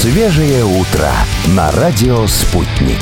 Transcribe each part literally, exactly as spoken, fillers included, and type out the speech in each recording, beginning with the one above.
Свежее утро на радио «Спутник».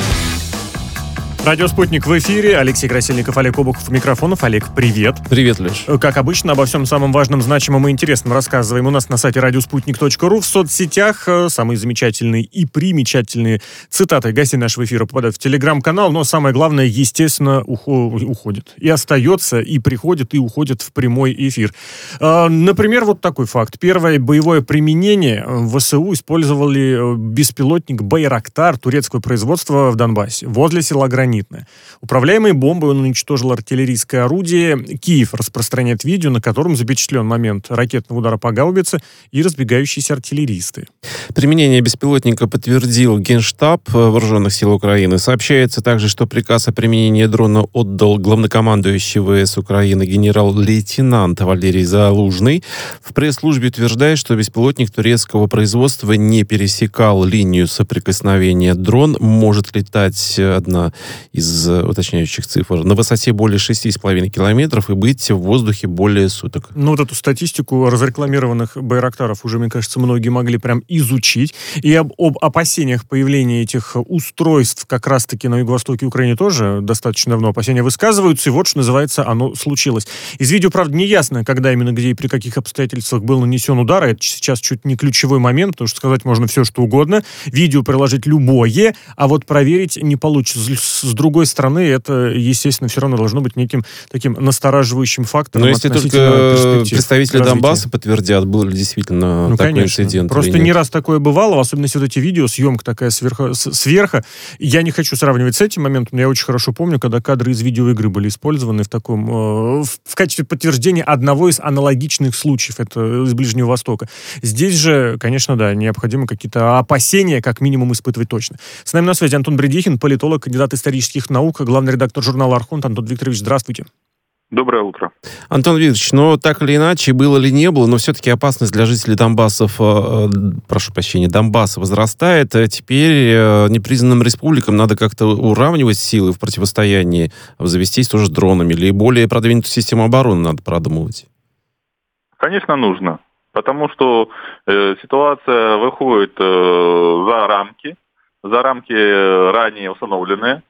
Радио «Спутник» в эфире. Алексей Красильников, Олег Обухов у микрофонов. Олег, привет. Привет, Леш. Как обычно, обо всем самом важном, значимом и интересном рассказываем у нас на сайте радиоспутник точка ру. В соцсетях самые замечательные и примечательные цитаты гостей нашего эфира попадают в телеграм-канал. Но самое главное, естественно, уходит. И остается, и приходит, и уходит в прямой эфир. Например, вот такой факт. Первое боевое применение ВСУ использовали беспилотник «Байрактар» турецкого производства в Донбассе, возле села Гранит. Управляемой бомбой он уничтожил артиллерийское орудие. Киев распространяет видео, на котором запечатлен момент ракетного удара по гаубице и разбегающиеся артиллеристы. Применение беспилотника подтвердил Генштаб Вооруженных сил Украины. Сообщается также, что приказ о применении дрона отдал главнокомандующий ВС Украины генерал-лейтенант Валерий Залужный. В пресс-службе утверждает, что беспилотник турецкого производства не пересекал линию соприкосновения. Дрон может летать, одна из уточняющих цифр, на высоте более шести с половиной километров и быть в воздухе более суток. Ну, вот эту статистику разрекламированных байрактаров уже, мне кажется, многие могли прям изучить. И об, об опасениях появления этих устройств как раз-таки на юго-востоке Украины тоже достаточно давно опасения высказываются. И вот, что называется, оно случилось. Из видео, правда, не ясно, когда именно, где и при каких обстоятельствах был нанесен удар. Это сейчас чуть не ключевой момент, потому что сказать можно все, что угодно. Видео приложить любое, а вот проверить не получится. С другой стороны, это, естественно, все равно должно быть неким таким настораживающим фактором. Но если только представители Донбасса подтвердят, был ли действительно ну, такой конечно. инцидент. Просто не раз такое бывало, в особенности вот эти видео, съемка такая сверху, сверху. Я не хочу сравнивать с этим моментом, но я очень хорошо помню, когда кадры из видеоигры были использованы в таком э, в качестве подтверждения одного из аналогичных случаев, это из Ближнего Востока. Здесь же, конечно, да, необходимо какие-то опасения, как минимум, испытывать точно. С нами на связи Антон Бредихин, политолог, кандидат исторических наук, главный редактор журнала «Архонт». Антон Викторович, здравствуйте. Доброе утро. Антон Викторович, но так или иначе, было ли не было, но все-таки опасность для жителей Донбассов, э, прошу прощения, Донбасса возрастает. Теперь э, непризнанным республикам надо как-то уравнивать силы в противостоянии, завестись тоже с дронами, или более продвинутую систему обороны надо продумывать? Конечно, нужно, потому что э, ситуация выходит э, за рамки, за рамки ранее установленные.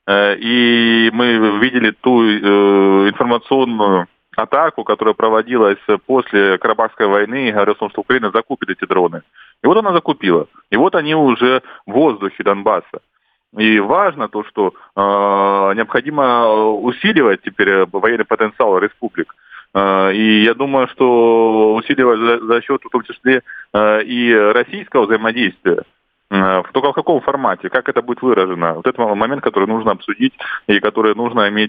И мы видели ту э, информационную атаку, которая проводилась после Карабахской войны, и говорилось, что Украина закупит эти дроны. И вот она закупила. И вот они уже в воздухе Донбасса. И важно то, что э, необходимо усиливать теперь военный потенциал республик. Э, и я думаю, что усиливать за, за счет в том числе э, и российского взаимодействия. Только в каком формате, как это будет выражено? Вот это момент, который нужно обсудить и который нужно иметь,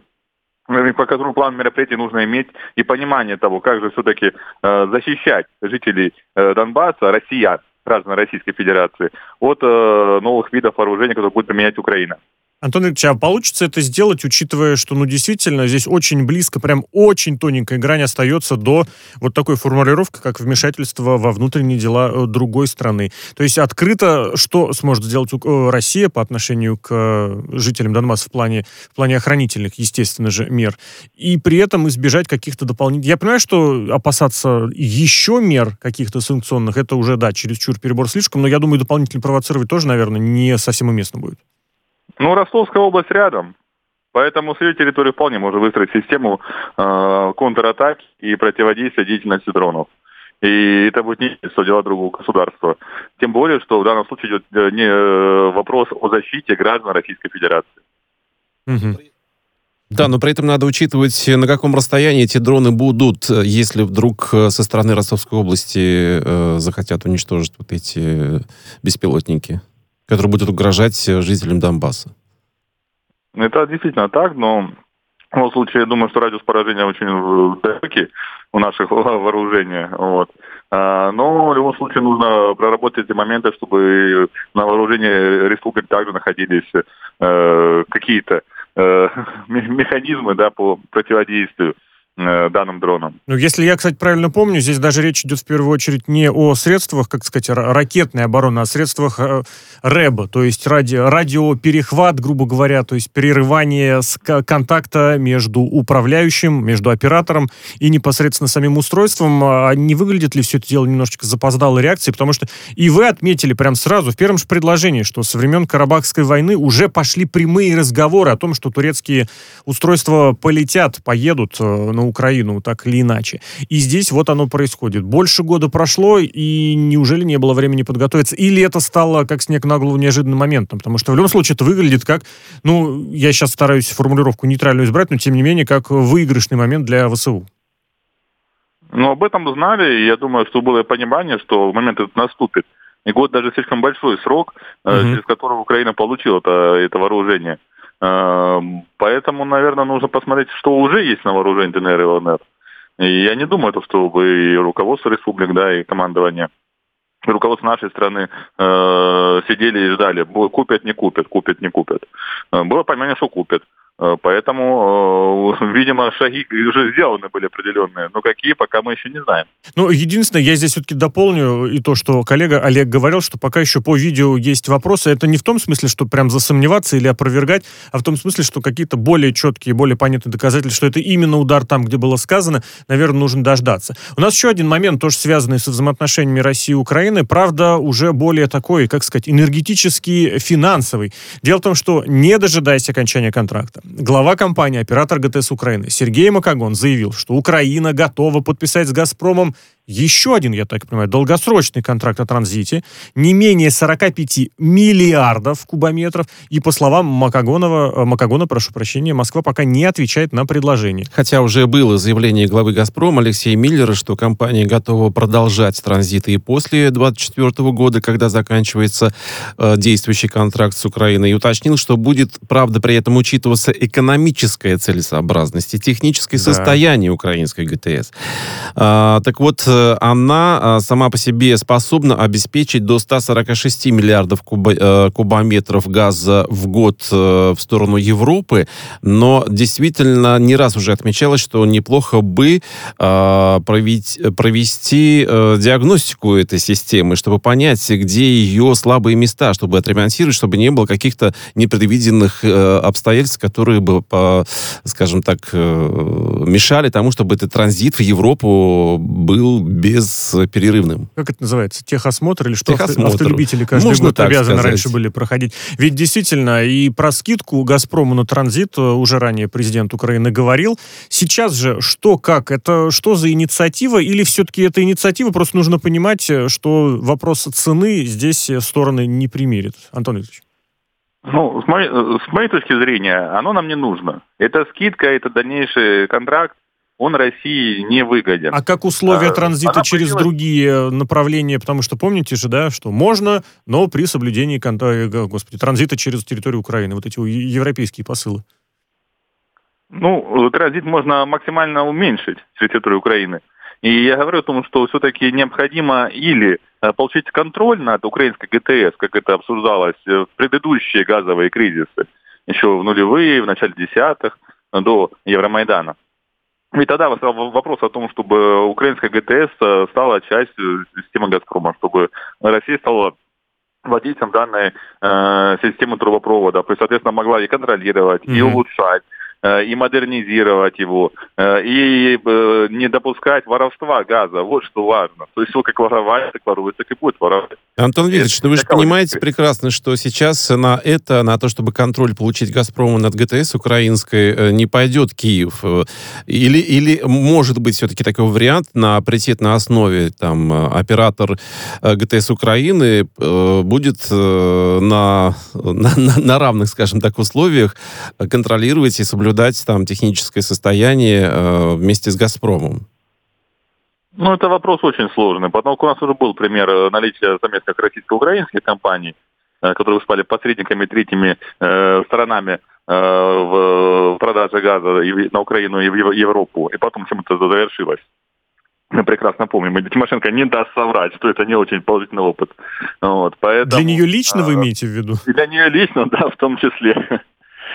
по которому план мероприятий нужно иметь и понимание того, как же все-таки защищать жителей Донбасса, россиян, граждан Российской Федерации, от новых видов вооружения, которые будет применять Украина. Антон Ильич, а получится это сделать, учитывая, что, ну, действительно, здесь очень близко, прям очень тоненькая грань остается до вот такой формулировки, как вмешательство во внутренние дела другой страны. То есть открыто, что сможет сделать Россия по отношению к жителям Донбасса в плане, в плане охранительных, естественно же, мер, и при этом избежать каких-то дополнительных... Я понимаю, что опасаться еще мер каких-то санкционных, это уже, да, чересчур перебор слишком, но я думаю, дополнительно провоцировать тоже, наверное, не совсем уместно будет. Ну, Ростовская область рядом, поэтому с ее территории вполне можно выстроить систему э, контратаки и противодействия деятельности дронов. И это будет не что дела другого государства. Тем более, что в данном случае идет не вопрос о защите граждан Российской Федерации. Угу. Да, но при этом надо учитывать, на каком расстоянии эти дроны будут, если вдруг со стороны Ростовской области э, захотят уничтожить вот эти беспилотники, которые будут угрожать жителям Донбасса. Это действительно так, но в любом случае, я думаю, что радиус поражения очень далекий у наших вооружений. Вот. Но в любом случае нужно проработать эти моменты, чтобы на вооружении республик также находились какие-то механизмы, да, по противодействию данным дроном. Ну, если я, кстати, правильно помню, здесь даже речь идет в первую очередь не о средствах, как сказать, ракетной обороны, а о средствах РЭБа, то есть ради, радиоперехват, грубо говоря, то есть перерывание с контакта между управляющим, между оператором и непосредственно самим устройством. А не выглядит ли все это дело немножечко запоздалой реакцией? Потому что и вы отметили прям сразу, в первом же предложении, что со времен Карабахской войны уже пошли прямые разговоры о том, что турецкие устройства полетят, поедут на Украину, так или иначе. И здесь вот оно происходит. Больше года прошло, и неужели не было времени подготовиться? Или это стало, как снег на голову, неожиданным моментом? Потому что в любом случае это выглядит как, ну, я сейчас стараюсь формулировку нейтральную избрать, но тем не менее, как выигрышный момент для ВСУ. Ну, об этом знали, и я думаю, что было понимание, что момент этот наступит. И год даже слишком большой срок, uh-huh. через который Украина получила это, это вооружение. Поэтому, наверное, нужно посмотреть, что уже есть на вооружении ДНР и ЛНР. И я не думаю, чтобы и руководство республик, да, и командование, и руководство нашей страны э, сидели и ждали, купят, не купят, купят, не купят. Было понимание, что купят. Поэтому, э, видимо, шаги уже сделаны были определенные. Но какие, пока мы еще не знаем. Ну, единственное, я здесь все-таки дополню и то, что коллега Олег говорил, что пока еще по видео есть вопросы. Это не в том смысле, что прям засомневаться или опровергать, а в том смысле, что какие-то более четкие, более понятные доказательства, что это именно удар там, где было сказано, наверное, нужно дождаться. У нас еще один момент, тоже связанный со взаимоотношениями России и Украины, правда, уже более такой, как сказать, энергетический, финансовый. Дело в том, что не дожидаясь окончания контракта, глава компании, оператор ГТС Украины Сергей Макогон заявил, что Украина готова подписать с «Газпромом» еще один, я так понимаю, долгосрочный контракт о транзите, не менее сорок пять миллиардов кубометров. И по словам Макогонова, Макогона, прошу прощения, Москва пока не отвечает на предложение. Хотя уже было заявление главы «Газпрома» Алексея Миллера, что компания готова продолжать транзиты и после двадцать четвёртого года, когда заканчивается э, действующий контракт с Украиной. И уточнил, что будет, правда, при этом учитываться экономическая целесообразность и техническое да. состояние украинской ГТС. А, так вот, она сама по себе способна обеспечить до ста сорока шести миллиардов куба, кубометров газа в год в сторону Европы, но действительно не раз уже отмечалось, что неплохо бы провести, провести диагностику этой системы, чтобы понять, где ее слабые места, чтобы отремонтировать, чтобы не было каких-то непредвиденных обстоятельств, которые бы, скажем так, мешали тому, чтобы этот транзит в Европу был бесперерывным. Как это называется? Техосмотр или что? Техосмотр. Автолюбители каждый Можно год обязаны сказать. Раньше были проходить. Ведь действительно, и про скидку «Газпрому» на транзит уже ранее президент Украины говорил. Сейчас же что, как? Это что за инициатива? Или все-таки это инициатива? Просто нужно понимать, что вопрос цены здесь стороны не примирят. Антон Викторович. Ну, с моей, с моей точки зрения, оно нам не нужно. Это скидка, это дальнейший контракт. Он России не выгоден. А как условия а, транзита через появилась... другие направления? Потому что помните же, да, что можно, но при соблюдении конта... Господи, транзита через территорию Украины. Вот эти европейские посылы. Ну, транзит можно максимально уменьшить через территорию Украины. И я говорю о том, что все-таки необходимо или получить контроль над украинской ГТС, как это обсуждалось в предыдущие газовые кризисы, еще в нулевые, в начале десятых, до Евромайдана. И тогда вопрос о том, чтобы украинская ГТС стала частью системы «Газпрома», чтобы Россия стала владельцем данной э, системы трубопровода, то есть, соответственно, могла и контролировать, mm-hmm. и улучшать, э, и модернизировать его, э, и э, не допускать воровства газа. Вот что важно. То есть все как воровать, так ворует, так и будет воровать. Антон Викторович, ну вы же понимаете прекрасно, что сейчас на это, на то, чтобы контроль получить «Газпрому» над ГТС украинской, не пойдет Киев. Или, или может быть все-таки такой вариант на паритетной основе, там, оператор ГТС Украины будет на, на, на равных, скажем так, условиях контролировать и соблюдать там техническое состояние вместе с «Газпромом». Ну, это вопрос очень сложный, потому что у нас уже был пример наличия совместных российско-украинских компаний, которые выступали посредниками, третьими э, сторонами э, в продаже газа и на Украину и в Европу, и потом чем это завершилось. Мы прекрасно помним, и Тимошенко не даст соврать, что это не очень положительный опыт. Вот, поэтому, для нее лично э, вы имеете в виду? Для нее лично, да, в том числе.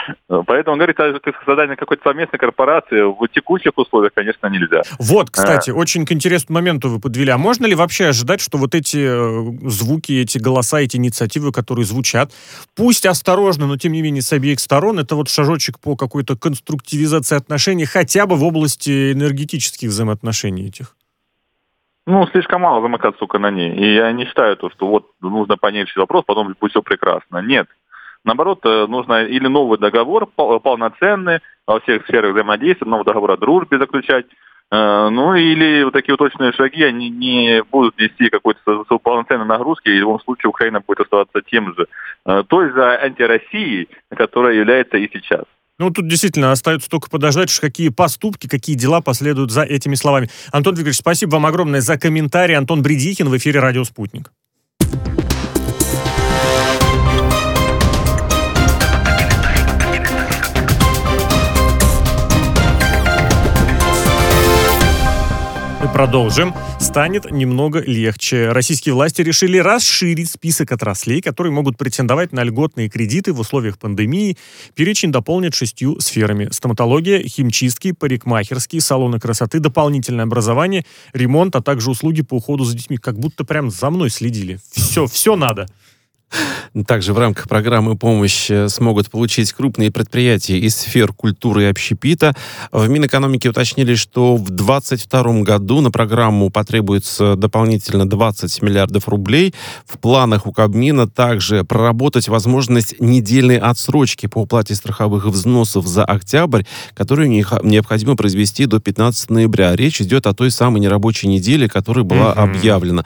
Поэтому говорить о создании какой-то совместной корпорации в текущих условиях, конечно, нельзя. Вот, кстати, а... очень к интересному моменту вы подвели. А можно ли вообще ожидать, что вот эти звуки, эти голоса, эти инициативы, которые звучат, пусть осторожно, но тем не менее с обеих сторон, это вот шажочек по какой-то конструктивизации отношений хотя бы в области энергетических взаимоотношений этих? Ну, слишком мало замыкаться только на ней. И я не считаю, то, что вот нужно понять вопрос, потом будет все прекрасно. Нет. Наоборот, нужно или новый договор полноценный во всех сферах взаимодействия, новый договор о дружбе заключать, ну или вот такие вот точные шаги, они не будут нести какой-то полноценной нагрузки, и в любом случае Украина будет оставаться тем же, той же антироссией, которая является и сейчас. Ну, тут действительно остается только подождать, какие поступки, какие дела последуют за этими словами. Антон Викторович, спасибо вам огромное за комментарий. Антон Бредихин в эфире «Радио Спутник». Мы продолжим. Станет немного легче. Российские власти решили расширить список отраслей, которые могут претендовать на льготные кредиты в условиях пандемии. Перечень дополнят шестью сферами: стоматология, химчистки, парикмахерские, салоны красоты, дополнительное образование, ремонт, а также услуги по уходу за детьми. Как будто прям за мной следили. Все, все надо. Также в рамках программы «Помощь» смогут получить крупные предприятия из сфер культуры и общепита. В Минэкономике уточнили, что в двадцать втором году на программу потребуется дополнительно двадцать миллиардов рублей. В планах у Кабмина также проработать возможность недельной отсрочки по уплате страховых взносов за октябрь, которую необходимо произвести до пятнадцатого ноября. Речь идет о той самой нерабочей неделе, которая была mm-hmm. объявлена.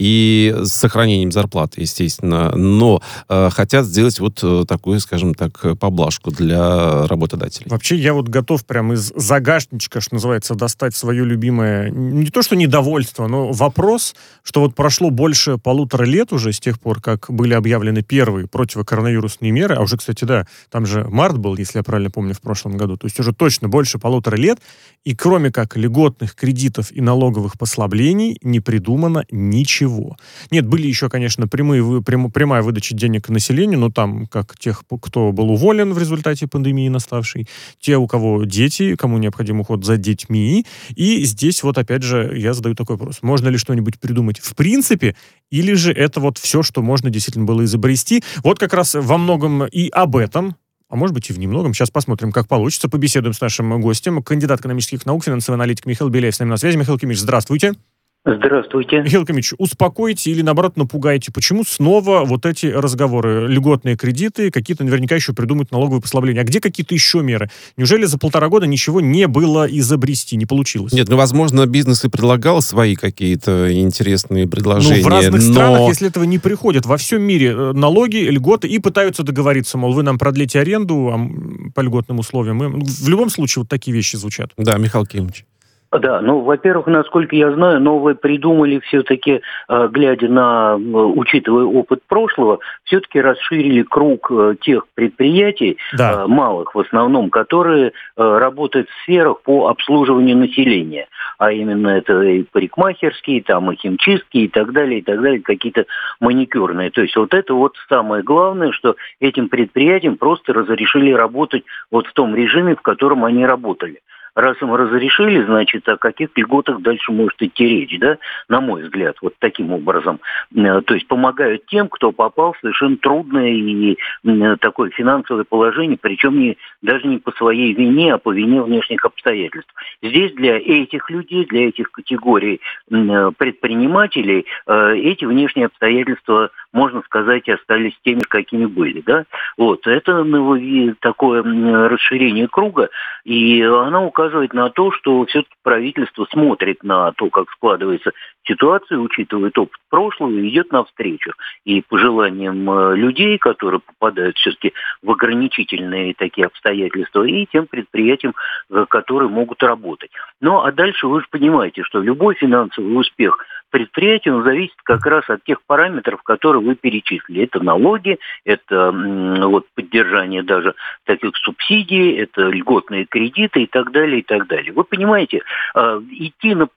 И с сохранением зарплаты, естественно. Но э, хотят сделать вот э, такую, скажем так, поблажку для работодателей. Вообще, я вот готов прямо из загашничка, что называется, достать свое любимое, не то что недовольство, но вопрос, что вот прошло больше полутора лет уже с тех пор, как были объявлены первые противокоронавирусные меры, а уже, кстати, да, там же март был, если я правильно помню, в прошлом году, то есть уже точно больше полутора лет, и кроме как льготных кредитов и налоговых послаблений не придумано ничего. Нет, были еще, конечно, прямые, прям, прямая выдача денег населению, но там как тех, кто был уволен в результате пандемии наставшей, те, у кого дети, кому необходим уход за детьми. И здесь вот опять же я задаю такой вопрос. Можно ли что-нибудь придумать в принципе, или же это вот все, что можно действительно было изобрести? Вот как раз во многом и об этом, а может быть и в немногом. Сейчас посмотрим, как получится. Побеседуем с нашим гостем. Кандидат экономических наук, финансовый аналитик Михаил Беляев с нами на связи. Михаил Кимович, здравствуйте. Здравствуйте. Михаил Кимович, успокойте или, наоборот, напугайте. Почему снова вот эти разговоры? Льготные кредиты, какие-то наверняка еще придумают налоговые послабления. А где какие-то еще меры? Неужели за полтора года ничего не было изобрести, не получилось? Нет, ну, возможно, бизнес и предлагал свои какие-то интересные предложения. Ну, в разных но... странах, если этого не приходит, во всем мире налоги, льготы, и пытаются договориться, мол, вы нам продлите аренду а, по льготным условиям. И, в любом случае, вот такие вещи звучат. Да, Михаил Кимович. Да, ну, во-первых, насколько я знаю, новые придумали все-таки, глядя на, учитывая опыт прошлого, все-таки расширили круг тех предприятий, да. малых в основном, которые работают в сферах по обслуживанию населения. А именно это и парикмахерские, там и химчистки и так далее, и так далее, какие-то маникюрные. То есть вот это вот самое главное, что этим предприятиям просто разрешили работать вот в том режиме, в котором они работали. Раз им разрешили, значит, о каких льготах дальше может идти речь, да, на мой взгляд, вот таким образом. То есть помогают тем, кто попал в совершенно трудное и такое финансовое положение, причем не, даже не по своей вине, а по вине внешних обстоятельств. Здесь для этих людей, для этих категорий предпринимателей эти внешние обстоятельства, можно сказать, остались теми, какими были, да. Вот, это такое расширение круга, и оно указывает на то, что все-таки правительство смотрит на то, как складывается ситуация, учитывает опыт прошлого, и идет навстречу. И по желаниям людей, которые попадают все-таки в ограничительные такие обстоятельства, и тем предприятиям, которые могут работать. Ну, а дальше вы же понимаете, что любой финансовый успех предприятия, он зависит как раз от тех параметров, которые которые вы перечислили. Это налоги, это вот поддержание даже таких субсидий, это льготные кредиты и так далее, и так далее. Вы понимаете, идти на,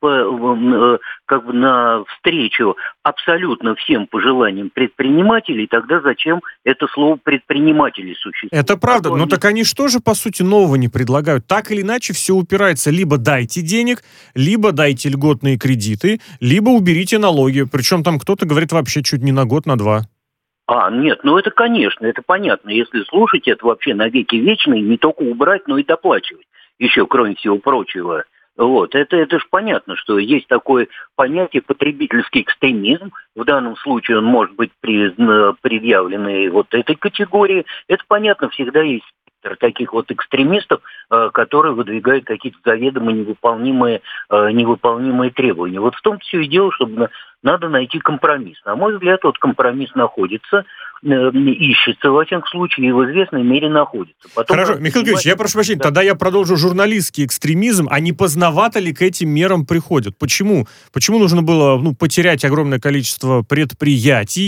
как бы на встречу абсолютно всем пожеланиям предпринимателей, тогда зачем это слово «предприниматели» существует? Это правда, но так они что же, по сути, нового не предлагают? Так или иначе, все упирается: либо дайте денег, либо дайте льготные кредиты, либо уберите налоги. Причем там кто-то говорит вообще чуть не на год, на два. А, нет, ну это, конечно, это понятно. Если слушать, это вообще навеки вечные, не только убрать, но и доплачивать. Еще, кроме всего прочего. Вот, это, это же понятно, что есть такое понятие потребительский экстремизм. В данном случае он может быть предъявленный вот этой категории. Это понятно, всегда есть таких вот экстремистов, которые выдвигают какие-то заведомо невыполнимые, невыполнимые требования. Вот в том все и дело, чтобы надо найти компромисс. На мой взгляд, вот компромисс находится, ищется во всяком случае и в известной мере находится. Потом Хорошо, Михаил Георгиевич, я прошу прощения, да. Тогда я продолжу журналистский экстремизм. А не поздновато ли к этим мерам приходят? Почему? Почему нужно было ну, потерять огромное количество предприятий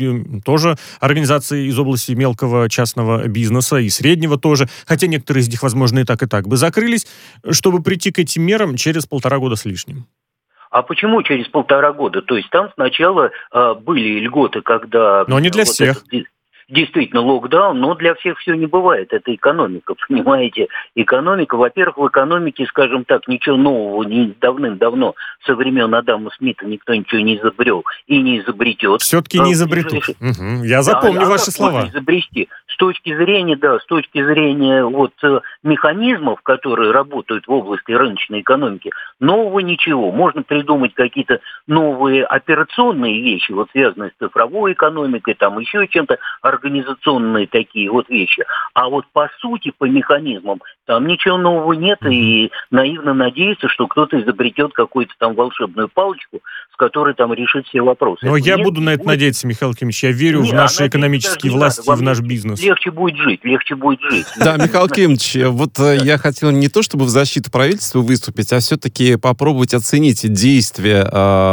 и тоже организаций из области мелкого частного бизнеса и среднего тоже, хотя некоторые из них, возможно, и так, и так бы закрылись, чтобы прийти к этим мерам через полтора года с лишним? А почему через полтора года? То есть там сначала э, были льготы, когда... Но не для вот всех. Это, действительно, локдаун, но для всех все не бывает. Это экономика, понимаете? Экономика, во-первых, в экономике, скажем так, ничего нового не давным-давно со времен Адама Смита никто ничего не изобрел и не изобретет. Все-таки не изобретут. Угу. Я запомню да, ваши а слова. Изобрести? С точки зрения, да, с точки зрения вот механизмов, которые работают в области рыночной экономики, нового ничего. Можно придумать какие-то новые операционные вещи, вот связанные с цифровой экономикой, там еще чем-то, организационные такие вот вещи. А вот по сути, по механизмам, там ничего нового нет, и наивно надеяться, что кто-то изобретет какую-то там волшебную палочку, с которой там решит все вопросы. Но это я нет, буду на это будет. надеяться, Михаил Кимович. Я верю нет, в наши экономические власти и в наш бизнес. Легче будет жить, легче будет жить. Да, Михаил Кимович, вот я хотел не то, чтобы в защиту правительства выступить, а все-таки попробовать оценить действия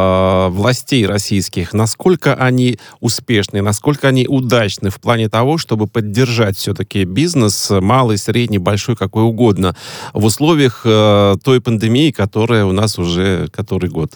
э, властей российских, насколько они успешны, насколько они удачны в плане того, чтобы поддержать все-таки бизнес, малый, средний, большой, какой угодно, в условиях э, той пандемии, которая у нас уже который год.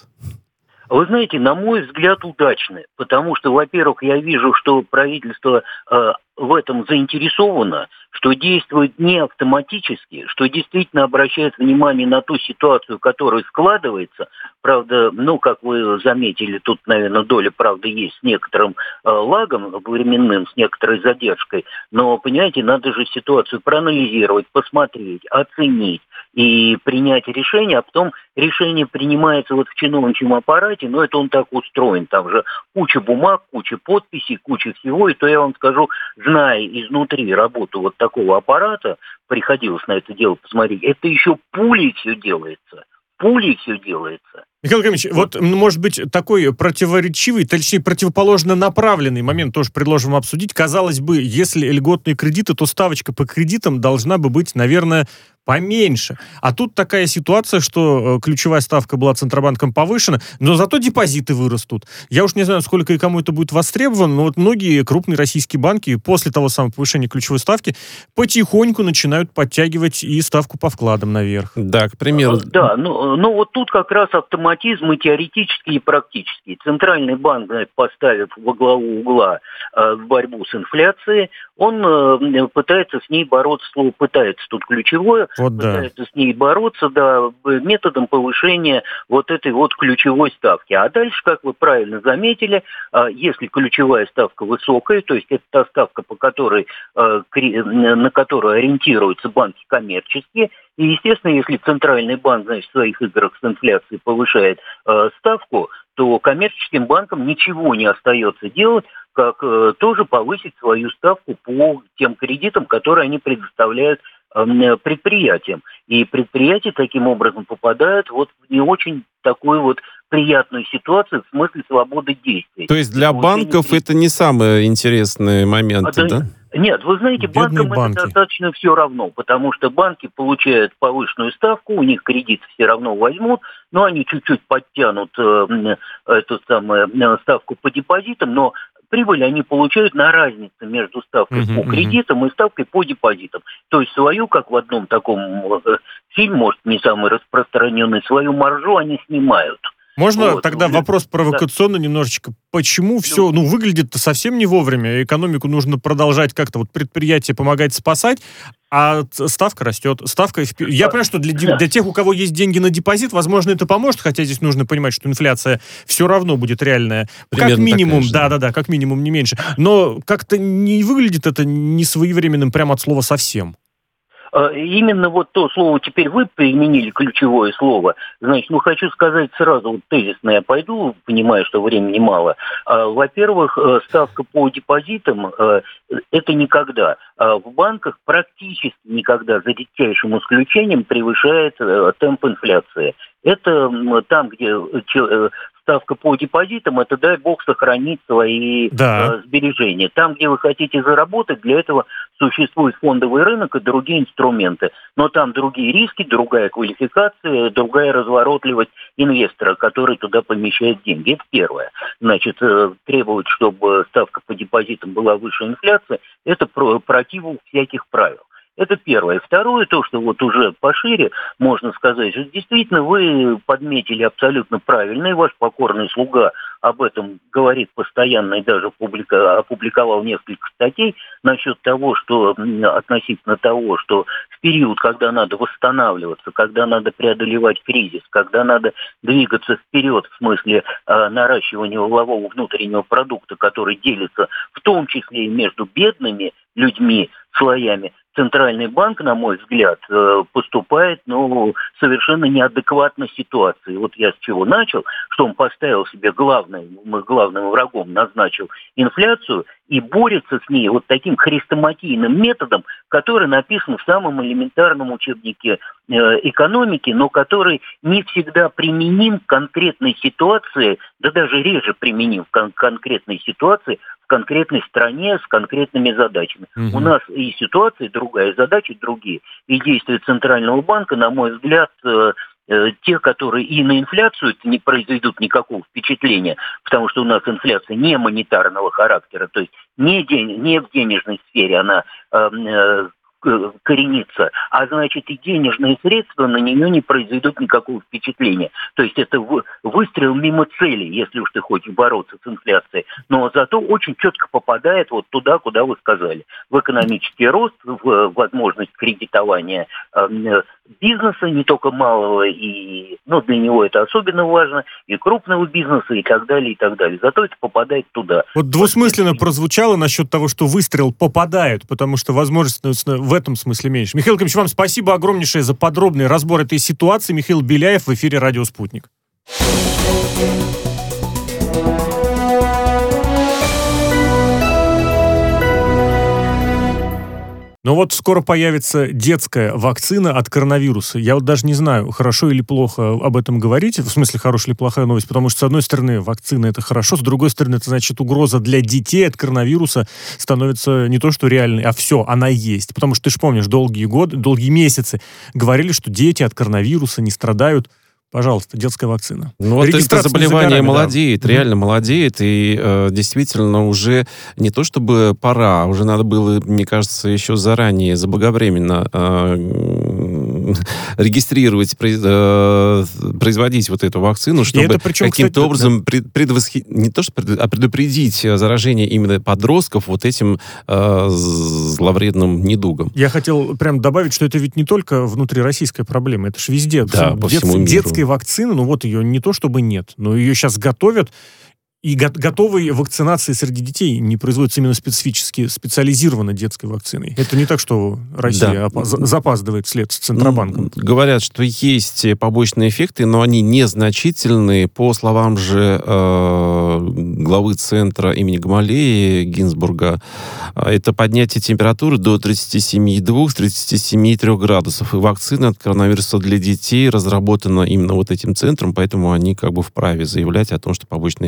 Вы знаете, на мой взгляд, удачны, потому что, во-первых, я вижу, что правительство э, в этом заинтересовано, что действует не автоматически, что действительно обращает внимание на ту ситуацию, которая складывается. Правда, ну, как вы заметили, тут, наверное, доля правды есть с некоторым э, лагом временным, с некоторой задержкой. Но, понимаете, надо же ситуацию проанализировать, посмотреть, оценить и принять решение, а потом решение принимается вот в чиновничьем аппарате, но это он так устроен, там же куча бумаг, куча подписей, куча всего, и то я вам скажу, зная изнутри работу вот такого аппарата, приходилось на это дело посмотреть, это еще пулей все делается, пулей все делается. Михаил Кимович, вот, может быть, такой противоречивый, точнее, противоположно направленный момент тоже предложим обсудить. Казалось бы, если льготные кредиты, то ставочка по кредитам должна бы быть, наверное, поменьше. А тут такая ситуация, что ключевая ставка была Центробанком повышена, но зато депозиты вырастут. Я уж не знаю, сколько и кому это будет востребовано, но вот многие крупные российские банки после того самого повышения ключевой ставки потихоньку начинают подтягивать и ставку по вкладам наверх. Да, к примеру. Да, ну, ну вот тут как раз автоматизм и теоретический, и практический. Центральный банк, поставив во главу угла э, борьбу с инфляцией, он э, пытается с ней бороться, слово «пытается» тут ключевое, вот пытается да. с ней бороться, да, методом повышения вот этой вот ключевой ставки. А дальше, как вы правильно заметили, э, если ключевая ставка высокая, то есть это та ставка, по которой, э, кри, на которую ориентируются банки коммерческие, и, естественно, если Центральный банк, значит, в своих играх с инфляцией повышает э, ставку, то коммерческим банкам ничего не остается делать, как э, тоже повысить свою ставку по тем кредитам, которые они предоставляют э, предприятиям. И предприятия таким образом попадают вот в не очень такую вот приятную ситуацию в смысле свободы действий. То есть для банков это не самый интересный момент, а, да? Нет, вы знаете, Бедные банкам банки. Это достаточно все равно, потому что банки получают повышенную ставку, у них кредит все равно возьмут, но они чуть-чуть подтянут э, эту самую ставку по депозитам, но прибыль они получают на разнице между ставкой uh-huh, по кредитам uh-huh. и ставкой по депозитам. То есть свою, как в одном таком фильме, может, не самый распространенный, свою маржу они снимают. Можно вот, тогда ну, вопрос провокационно да. немножечко. Почему ну, все, ну, выглядит-то совсем не вовремя, экономику нужно продолжать как-то, вот предприятие помогать спасать, а ставка растет. Ставка... Я понимаю, что для, для тех, у кого есть деньги на депозит, возможно, это поможет, хотя здесь нужно понимать, что инфляция все равно будет реальная. Примерно как минимум, да-да-да, как минимум не меньше. Но как-то не выглядит это несвоевременным прямо от слова совсем. Именно вот то слово, теперь вы применили ключевое слово, значит, ну, хочу сказать сразу, вот тезисно я пойду, понимаю, что времени мало. Во-первых, ставка по депозитам – это никогда. В банках практически никогда, за редчайшим исключением, превышает темп инфляции. Это там, где ставка по депозитам, это, дай бог, сохранить свои да. э, сбережения. Там, где вы хотите заработать, для этого существует фондовый рынок и другие инструменты. Но там другие риски, другая квалификация, другая разворотливость инвестора, который туда помещает деньги. Это первое. Значит, э, требовать, чтобы ставка по депозитам была выше инфляции, это про- противу всяких правил. Это первое. Второе, то, что вот уже пошире, можно сказать, что действительно вы подметили абсолютно правильно, и ваш покорный слуга об этом говорит постоянно и даже публика, опубликовал несколько статей насчет того, что относительно того, что в период, когда надо восстанавливаться, когда надо преодолевать кризис, когда надо двигаться вперед в смысле э, наращивания валового внутреннего продукта, который делится в том числе и между бедными людьми, слоями, Центральный банк, на мой взгляд, поступает, ну, совершенно неадекватно ситуации. Вот я с чего начал, что он поставил себе главным, главным врагом назначил инфляцию и борется с ней вот таким хрестоматийным методом, который написан в самом элементарном учебнике экономики, но который не всегда применим к конкретной ситуации, да даже реже применим в кон- конкретной ситуации, в конкретной стране с конкретными задачами. Угу. У нас и ситуация другая, и задачи другие. И действия Центрального банка, на мой взгляд, э, э, те, которые и на инфляцию не произведут никакого впечатления, потому что у нас инфляция не монетарного характера, то есть не, день, не в денежной сфере она э, э, коренится, а значит и денежные средства на нее не произведут никакого впечатления. То есть это выстрел мимо цели, если уж ты хочешь бороться с инфляцией, но зато очень четко попадает вот туда, куда вы сказали. В экономический рост, в возможность кредитования э, бизнеса, не только малого, и, ну, для него это особенно важно, и крупного бизнеса, и так далее, и так далее. Зато это попадает туда. Вот двусмысленно прозвучало насчет того, что выстрел попадает, потому что возможность в этом смысле меньше. Михаил Климович, вам спасибо огромнейшее за подробный разбор этой ситуации. Михаил Беляев в эфире «Радио Спутник». Но вот скоро появится детская вакцина от коронавируса. Я вот даже не знаю, хорошо или плохо об этом говорить, в смысле, хорошая или плохая новость, потому что, с одной стороны, вакцина — это хорошо, с другой стороны, это значит, угроза для детей от коронавируса становится не то что реальной, а все, она есть. Потому что, ты же помнишь, долгие годы, долгие месяцы говорили, что дети от коронавируса не страдают. Пожалуйста, детская вакцина. Ну вот это заболевание молодеет, да. реально молодеет, и э, действительно уже не то чтобы пора, уже надо было, мне кажется, еще заранее, заблаговременно э, регистрировать, э, производить вот эту вакцину, чтобы причем, каким-то кстати, образом да. предвосхи... не то что пред... а предупредить заражение именно подростков вот этим э, зловредным недугом. Я хотел прям добавить, что это ведь не только внутрироссийская проблема, это же везде. Да, по Дет... всему миру. Детская вакцина, ну вот ее не то чтобы нет, но ее сейчас готовят, и го- готовой вакцинации среди детей не производится именно специфически, специализированной детской вакциной. Это не так, что Россия да. опаз- запаздывает вслед с Центробанком. Ну, говорят, что есть побочные эффекты, но они незначительные. По словам же э, главы центра имени Гамалеи Гинзбурга, это поднятие температуры до тридцать семь и два - тридцать семь и три градусов. И вакцина от коронавируса для детей разработана именно вот этим центром, поэтому они как бы вправе заявлять о том, что побочный эффект только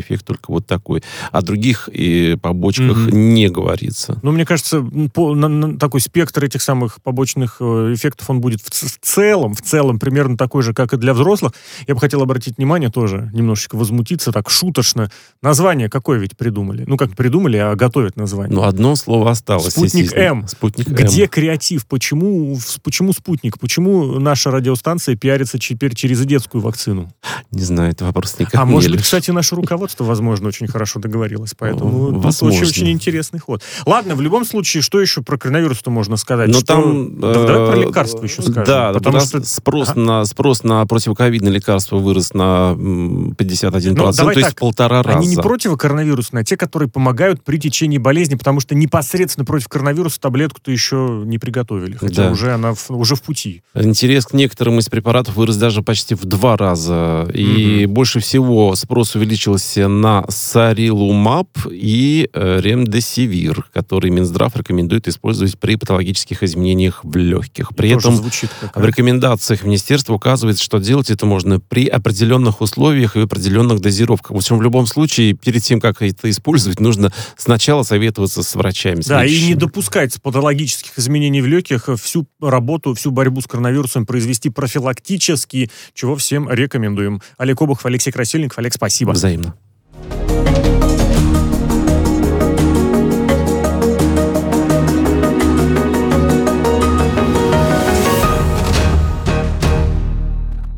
только вот такой. О других и побочках mm-hmm. не говорится. Ну, мне кажется, по, на, на, такой спектр этих самых побочных эффектов, он будет в, в целом, в целом примерно такой же, как и для взрослых. Я бы хотел обратить внимание тоже, немножечко возмутиться, так шуточно. Название какое ведь придумали? Ну, как придумали, а готовят название. Ну, одно слово осталось. Спутник М. Спутник Где М. креатив? Почему, почему спутник? Почему наша радиостанция пиарится теперь через детскую вакцину? Не знаю, это вопрос никак А не может быть, решишь. кстати, наше руководство, возможно, очень хорошо договорилось. Поэтому возможно. очень-очень интересный ход. Ладно, в любом случае, что еще про коронавирус-то можно сказать? Но что... там, да, э, давай про лекарства еще скажем. Да, потому да, что спрос, ага. на, спрос на противоковидные лекарства вырос на пятьдесят один процент, ну, то есть так, в полтора раза. Они не противокоронавирусные, а те, которые помогают при течении болезни, потому что непосредственно против коронавируса таблетку-то еще не приготовили, хотя да. уже она в, уже в пути. Интерес к некоторым из препаратов вырос даже почти в два раза. И угу. больше всего спрос увеличился на сарилумаб и э, ремдесивир, который Минздрав рекомендует использовать при патологических изменениях в легких. При Тоже этом звучит как... в рекомендациях министерства указывается, что делать это можно при определенных условиях и определенных дозировках. В общем, в любом случае, перед тем, как это использовать, нужно сначала советоваться с врачами. С да, лечащими. И не допускать патологических изменений в легких, всю работу, всю борьбу с коронавирусом произвести профилактически, чего всем рекомендуем. Олег Обухов, Алексей Красильников. Олег, спасибо. Взаимно.